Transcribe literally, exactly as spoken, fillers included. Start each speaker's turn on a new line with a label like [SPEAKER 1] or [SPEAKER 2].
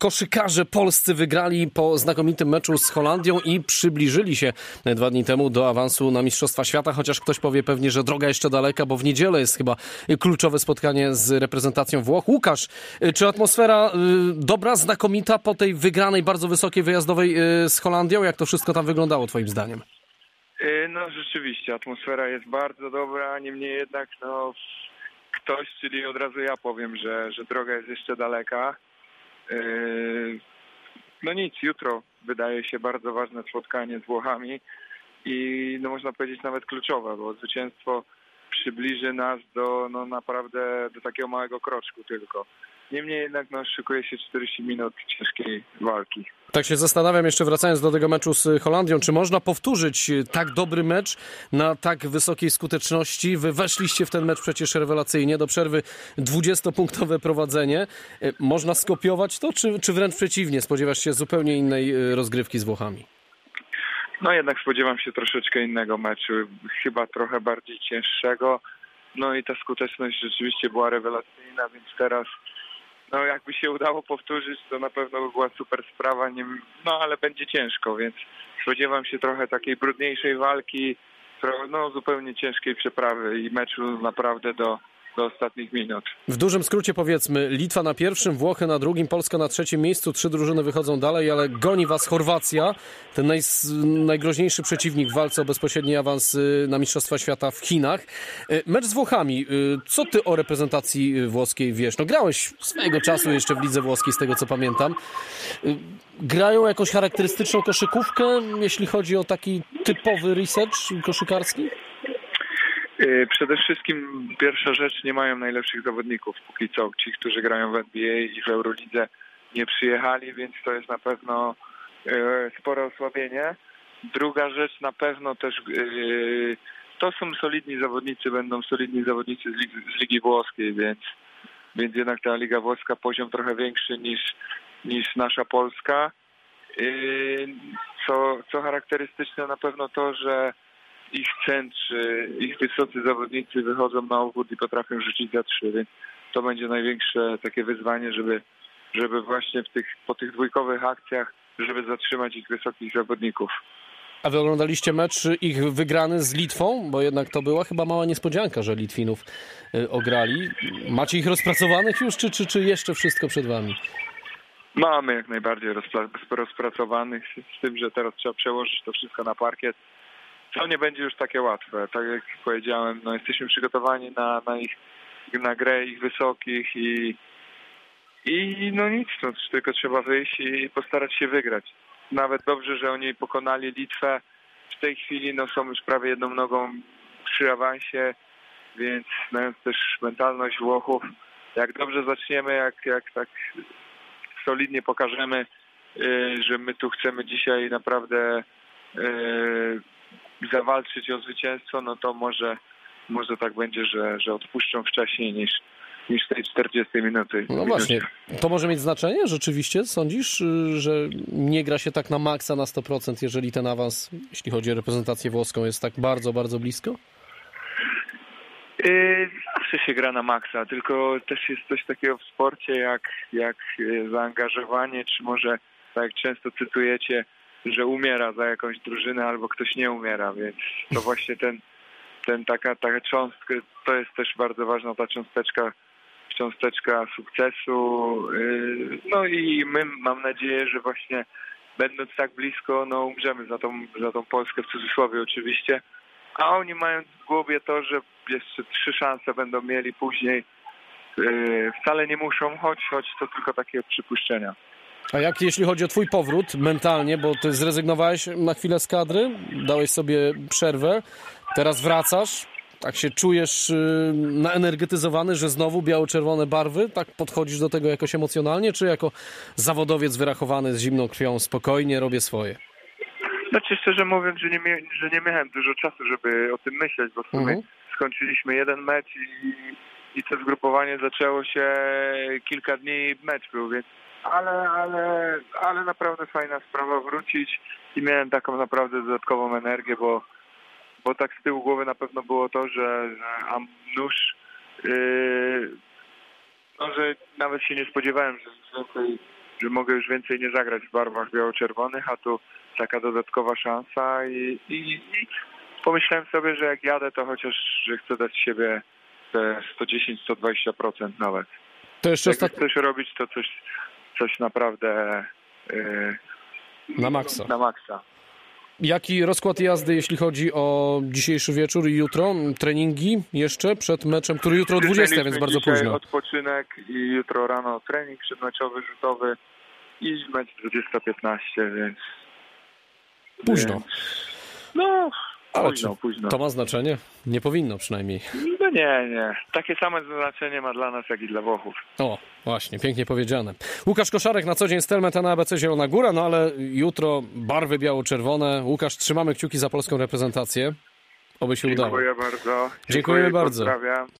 [SPEAKER 1] koszykarze polscy wygrali po znakomitym meczu z Holandią i przybliżyli się dwa dni temu do awansu na Mistrzostwa Świata, chociaż ktoś powie pewnie, że droga jeszcze daleka, bo w niedzielę jest chyba kluczowe spotkanie z reprezentacją Włoch. Łukasz, czy atmosfera dobra, znakomita po tej wygranej, bardzo wysokiej wyjazdowej z Holandią? Jak to wszystko tam wyglądało twoim zdaniem?
[SPEAKER 2] No rzeczywiście, atmosfera jest bardzo dobra, niemniej jednak no, ktoś, czyli od razu ja powiem, że, że droga jest jeszcze daleka. No nic, jutro wydaje się bardzo ważne spotkanie z Włochami i no można powiedzieć nawet kluczowe, bo zwycięstwo przybliży nas do no naprawdę do takiego małego kroczku tylko. Niemniej jednak no, szykuje się czterdzieści minut ciężkiej walki.
[SPEAKER 1] Tak się zastanawiam, jeszcze wracając do tego meczu z Holandią, czy można powtórzyć tak dobry mecz na tak wysokiej skuteczności? Wy weszliście w ten mecz przecież rewelacyjnie, do przerwy dwudziestopunktowe prowadzenie. Można skopiować to, czy, czy wręcz przeciwnie? Spodziewasz się zupełnie innej rozgrywki z Włochami?
[SPEAKER 2] No jednak spodziewam się troszeczkę innego meczu, chyba trochę bardziej cięższego. No i ta skuteczność rzeczywiście była rewelacyjna, więc teraz no jakby się udało powtórzyć, to na pewno by była super sprawa, nie, no ale będzie ciężko, więc spodziewam się trochę takiej brudniejszej walki, no zupełnie ciężkiej przeprawy i meczu naprawdę do, do ostatnich minut.
[SPEAKER 1] W dużym skrócie powiedzmy, Litwa na pierwszym, Włochy na drugim, Polska na trzecim miejscu, trzy drużyny wychodzą dalej, ale goni was Chorwacja, ten naj, najgroźniejszy przeciwnik w walce o bezpośredni awans na Mistrzostwa Świata w Chinach. Mecz z Włochami, co ty o reprezentacji włoskiej wiesz? No grałeś swojego czasu jeszcze w lidze włoskiej, z tego co pamiętam. Grają jakąś charakterystyczną koszykówkę, jeśli chodzi o taki typowy research koszykarski?
[SPEAKER 2] Przede wszystkim pierwsza rzecz, nie mają najlepszych zawodników póki co. Ci, którzy grają w N B A i w Eurolidze nie przyjechali, więc to jest na pewno spore osłabienie. Druga rzecz, na pewno też to są solidni zawodnicy, będą solidni zawodnicy z Ligi, z Ligi Włoskiej, więc, więc jednak ta Liga Włoska poziom trochę większy niż, niż nasza Polska. Co, co charakterystyczne na pewno to, że ich centrzy, ich wysocy zawodnicy wychodzą na obwód i potrafią rzucić za trzy, więc to będzie największe takie wyzwanie, żeby, żeby właśnie w tych, po tych dwójkowych akcjach, żeby zatrzymać ich wysokich zawodników.
[SPEAKER 1] A wy oglądaliście mecz ich wygrany z Litwą? Bo jednak to była chyba mała niespodzianka, że Litwinów ograli. Macie ich rozpracowanych już, czy, czy, czy jeszcze wszystko przed wami?
[SPEAKER 2] Mamy jak najbardziej rozpracowanych, z tym, że teraz trzeba przełożyć to wszystko na parkiet. To nie będzie już takie łatwe. Tak jak powiedziałem, no jesteśmy przygotowani na, na ich na grę ich wysokich i, i no nic, no, tylko trzeba wyjść i postarać się wygrać. Nawet dobrze, że oni pokonali Litwę. W tej chwili no, są już prawie jedną nogą przy awansie, więc znając też mentalność Włochów, jak dobrze zaczniemy, jak, jak tak solidnie pokażemy, yy, że my tu chcemy dzisiaj naprawdę yy, zawalczyć o zwycięstwo, no to może, może tak będzie, że, że odpuszczą wcześniej niż, niż tej czterdziestej minuty.
[SPEAKER 1] No właśnie, to może mieć znaczenie? Rzeczywiście sądzisz, że nie gra się tak na maksa na sto procent, jeżeli ten awans, jeśli chodzi o reprezentację włoską, jest tak bardzo, bardzo blisko?
[SPEAKER 2] Yy, zawsze się gra na maksa, tylko też jest coś takiego w sporcie jak, jak zaangażowanie, czy może, tak jak często cytujecie, że umiera za jakąś drużynę albo ktoś nie umiera, więc to właśnie ten, ten taka, taka cząstka, to jest też bardzo ważna ta cząsteczka, cząsteczka sukcesu. No i my mam nadzieję, że właśnie będąc tak blisko, no umrzemy za tą, za tą Polskę w cudzysłowie oczywiście, a oni mając w głowie to, że jeszcze trzy szanse będą mieli później, wcale nie muszą, choć, choć to tylko takie przypuszczenia.
[SPEAKER 1] A jak jeśli chodzi o twój powrót mentalnie, bo ty zrezygnowałeś na chwilę z kadry, dałeś sobie przerwę, teraz wracasz, tak się czujesz naenergetyzowany, że znowu biało-czerwone barwy, tak podchodzisz do tego jakoś emocjonalnie, czy jako zawodowiec wyrachowany z zimną krwią, spokojnie robię swoje?
[SPEAKER 2] Znaczy szczerze mówiąc, że nie, mia- że nie miałem dużo czasu, żeby o tym myśleć, bo w sumie mhm. skończyliśmy jeden mecz i, i to zgrupowanie zaczęło się kilka dni, mecz był, więc Ale, ale, ale naprawdę fajna sprawa wrócić i miałem taką naprawdę dodatkową energię, bo, bo tak z tyłu głowy na pewno było to, że, że nóż, yy, no, że nawet się nie spodziewałem, że więcej że mogę już więcej nie zagrać w barwach biało-czerwonych, a tu taka dodatkowa szansa i, i, i pomyślałem sobie, że jak jadę, to chociaż, że chcę dać siebie te sto dziesięć do stu dwudziestu procent nawet.
[SPEAKER 1] To jeszcze
[SPEAKER 2] Jak
[SPEAKER 1] ostat...
[SPEAKER 2] chcesz robić, to coś, coś naprawdę yy,
[SPEAKER 1] na maksa.
[SPEAKER 2] na maksa.
[SPEAKER 1] Jaki rozkład jazdy, jeśli chodzi o dzisiejszy wieczór i jutro? Treningi jeszcze przed meczem, który jutro o dwudziestej, więc bardzo późno.
[SPEAKER 2] Odpoczynek i jutro rano trening przedmeczowy, rzutowy i mecz dwudziesta piętnaście, więc...
[SPEAKER 1] Późno.
[SPEAKER 2] Więc, no,
[SPEAKER 1] ale
[SPEAKER 2] późno, późno.
[SPEAKER 1] To ma znaczenie? Nie powinno przynajmniej.
[SPEAKER 2] No nie, nie. Takie same znaczenie ma dla nas, jak i dla Włochów.
[SPEAKER 1] O, właśnie, pięknie powiedziane. Łukasz Koszarek, na co dzień Stelmet, a na A B C Zielona Góra, no ale jutro barwy biało-czerwone. Łukasz, trzymamy kciuki za polską reprezentację. Oby się
[SPEAKER 2] Dziękuję
[SPEAKER 1] udało.
[SPEAKER 2] bardzo. Dziękuję
[SPEAKER 1] Dziękujemy bardzo.
[SPEAKER 2] Pozdrawiam.